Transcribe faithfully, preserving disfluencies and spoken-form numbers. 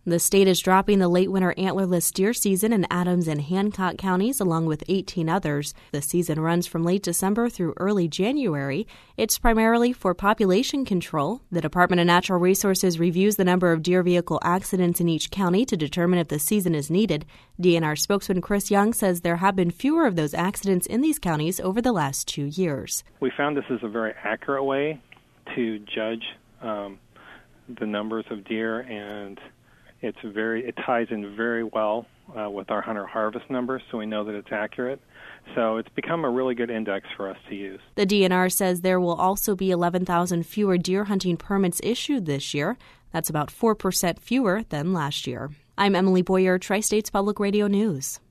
The state is dropping the late winter antlerless deer season in Adams and Hancock counties, along with eighteen others. The season runs from late December through early January. It's primarily for population control. The Department of Natural Resources reviews the number of deer vehicle accidents in each county to determine if the season is needed. D N R spokesman Chris Young says there have been fewer of those accidents in these counties over the last two years. We found this is a very accurate way to judge um, the numbers of deer, and It's very. It ties in very well uh, with our hunter-harvest numbers, so we know that it's accurate. So it's become a really good index for us to use. The D N R says there will also be eleven thousand fewer deer hunting permits issued this year. That's about four percent fewer than last year. I'm Emily Boyer, Tri-States Public Radio News.